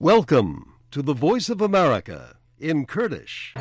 Welcome to the Voice of America in Kurdish.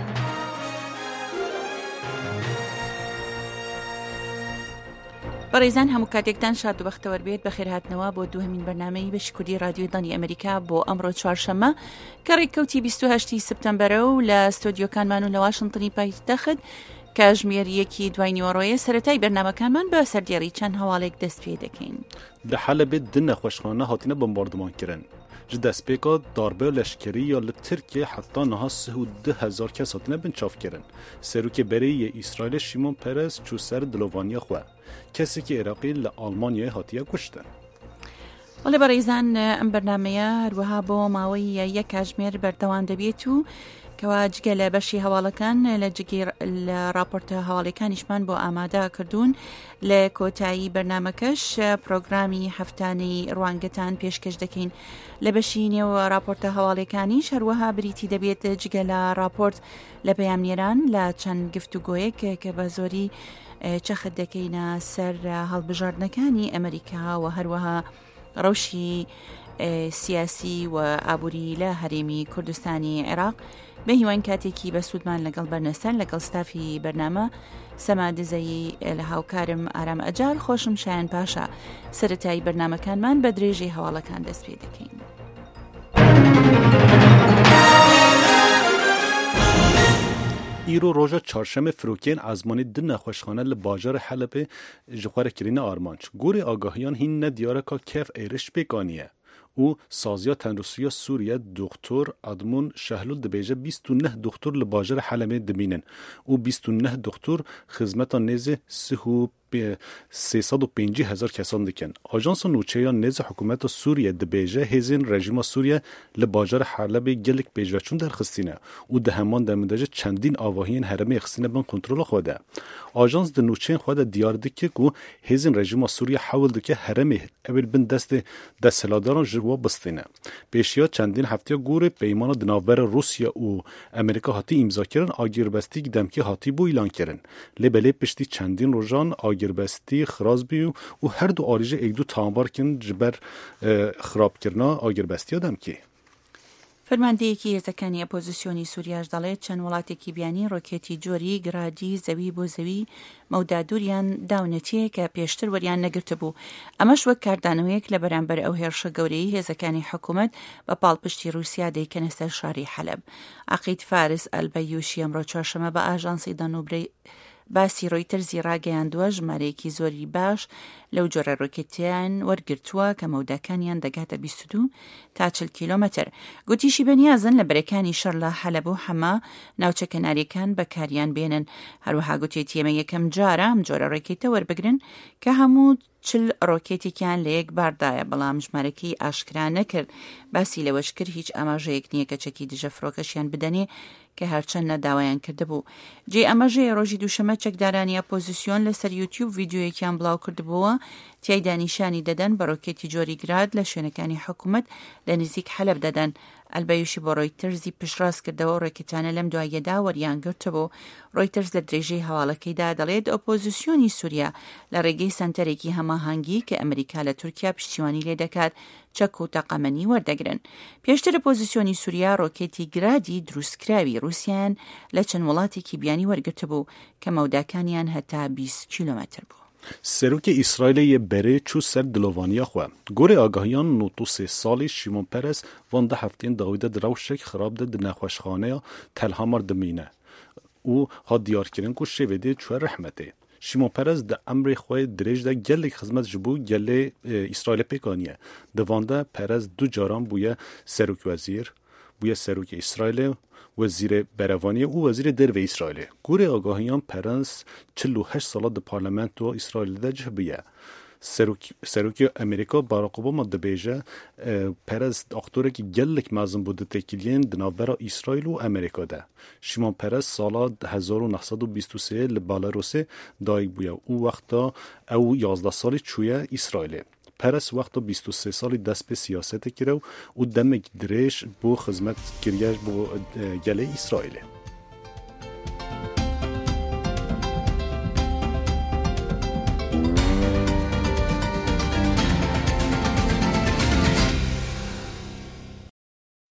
بەڕێزان هەموو کاتێکتان شاد و بەختەوەر بێت بە خێرهاتنەوە بۆ دووهەمین بەرنامەی بەشی کوردی رادیۆی دانی ئەمریکا بۆ ئەمڕۆ چوارشەممە کە ڕێککەوتی 28 سپتەمبەرە و لە ستۆدیۆکانمان و لە واشنگتنی پایتەخت کاژمێریەکی دوای نیوەڕۆیە سەرەتای بەرنامەکانمان بە سەردێڕی چەند هەواڵێک دەست پێ دەکەین. لە حەلەبێ دو نەخۆشخانە هاتینە بۆمباردمانکردن. ji destpêka darbe leşkerî ya li Tirkiye heta niha 32,000 kes hatine binçavkirin. Serokê berê yê İsraîlê Şimon Peres çû ser dilovaniya xwe. Kesekî Iraqî li Almanyayê hatiye kuştin. وەڵێ بەڕێزان ئەم بەرنامەیە هەروەها بۆ ماوەی یەک کاتژمێر بەردەوام دەبێت و کەوا جگە لە بەشی هەواڵەکان لە راپۆرتە هەواڵەکانیشمان بۆ ئامادە کردوون لە کۆتایی بەرنامەکەش پرۆگرامی هەفتانەی ڕوانگەتان پێشکەش دەکەین لە بەشی نێو راپۆرتە هەواڵەکانیش هەروەها بریتی دەبێت جگە لە راپۆرت لە پەیامنێران لە چەند گفتوگۆیەک کە بە زۆری چەخت دەکەینە سەر هەڵبژاردنەکانی ئەمریکا و هەروەها ڕەوشی سیاسی و ئابووری لە هەرێمی کوردستانی عێراق بە هیوان کاتێکی بە سوودمان لەگەڵ بەرنەسەر لەگەڵ ستافی بەرنامە سەما دزەیی لە هاوکارم ئارام ئەجار خۆشم شایان پاشا سەرەتایی بەرنامەکانمان بە درێژی هەواڵەکان دەست پێ دەکەین. îro roja çarşemê firokên ezmanî di nexweşxane li bajarê Helepê ji xwe re kirîne armanc. Gorê agahiyan hîn ne diyareka kev êriş pêkaniye. û saziya Tenrûsiya Sûriye Doktor Edmund Şehlûl dibêje 29 doktor li bajarê Helepê dimînin û 29 doktor xizmeta nêzê 350,000 kesan dikin. Ajansa nûçeya nêzê hikûmeta Sûriye dibêje hêzên rejîma Sûriye li bajarê Helepê gelek pêşveçûn derxistîne û di heman demê de jî çendîn avahiyên herêmê xistîne bin kontrola xwe de. Ajans di nûçeyên xwe de diyar dike ku hêzên rejîma Sûriye hewl dike herêmê ew bin destê desthilatdaran ji we bistîne. Pêşiya çendîn hefteya gorê peymana di navbera Rûsya û Amerîka hatî îmzakirin agîrbestî demkî hatî bû îlankirin. Lê belê piştî çendîn rojan agîrbestî xiraz bû û her du arîjê êkdû tambar kirin ji ber xirabkirina agîrbestiya demkî. فەرماندەیەکی هێزەکانی ئەپۆزیسیۆنی سووریاش دەڵێت چەند وڵاتێکی بیانی ڕۆکێتی جۆری گرادی زەوی بۆ زەوی مەودادوریان داونەتیە کە پێشتر وەریان نەگرتە بوو. ئەمەش وەک کاردانەوەیەک لە بەرامبەر ئەو هێرشە گەورەی هێزەکانی حکوومەت بە پاڵپشتی رووسیا دەیکەنە سەر شاری حەلەب. عەقید فارس ئەلبەیوشی ئەمڕۆ چوارشەممە بە ئاژانسی دانوبرەی باسی ڕۆیتەرزی ڕاگەیاندووە ژمارەیەکی زۆری باش لەو جۆرە ڕۆکێتیان وەرگرتووە کە مەوداکانیان دەگاتە 22 تا 40 کیلۆمەتر. گوتیشی بەنیازن لە بەرەکانی شەڕ لە حەلەب و حەما ناوچە کەناریەکان بەکاریان بێنن. هەروەها گوتێتی ئێمە یەکەم جارە ئەم جۆرە ڕۆکێتە وەربگرن کە هەموو 40 ڕۆکێتێکیان لە یەک باردایە بەڵام ژمارەکەی ئاشکرا نەکرد. باسی لەوەش کرد هیچ ئاماژەیەک نییە کە چەکی دژە فڕۆکەشیان بدەنێ کە هەرچەند نەداوایان کردبوو. جێ ئەمەژەیە ڕۆژی دووشەمە چەکدارانی ئەپۆزیسیۆن لەسەر یوتیوب ڤیدیۆیەکیان بڵاو کردبووە تیایدا نیشانی دەدەن بە ڕۆکێتی جۆری گراد لە شوێنەکانی حکوومەت لە نزیک حەلەب دەدەن. ئەلبەیوشی بۆ ڕۆیتەرزی پشتڕاست کردەوە ڕۆکێتانە لەم دوایەدا وەریان گرتبوو. ڕۆیتەرز لە درێژەی هەواڵەکەیدا دەڵێت ئۆپۆزیسیۆنی سووریا لە ڕێگەی سەنتەرێکی هەماهەنگی کە ئەمریکا لە تورکیا پشتیوانی لێ دەکات چەک و تەقەمەنی وەردەگرن. پێشتر ئۆپۆزیسیۆنی سووریا ڕۆکێتی گرادی دروستکراوی رووسیان لە چەند وڵاتێکی بیانی وەرگرتبوو کە مەوداکانیان هەتا 20 کیلۆمەتر بوو. Serokê İsraîlê yê berê çû ser dilovaniya xwe. Gorê agahiyan 93 salî Şimon Peres van de hefteyên dawî de di rewşek xirab de di nexweşxaneya Tel Hamar dimîne û hat diyarkirin ku şêvê dê çûye rehmetê. Şimon Peres di emrê xwe dirêj de gelek xizmet ji bo gelê İsraîlê pêkaniye. Di van de Peres du caran bûye serokvezîr, bûye serokê İsraîlê وزیر برهوانی و وزیر derve İsrailê. Gorê agahiyan Peres 48 sala di parlamentoya İsrailê de cihbiye. Serokê Amerîka Barack Obama dibêje Peres aktorekî gelek mezin bû di têkiliyên di navbera İsraîl û Amerîka de. Şimon Peres sala 1923 li Belarusê dayîk bûye û wexta ew 11 salî çûye İsrailê. Peres wexta 23 salî dest pê siyasetê kiriye û demek dirêj bû xizmet kiriye bo gelê İsraîlê.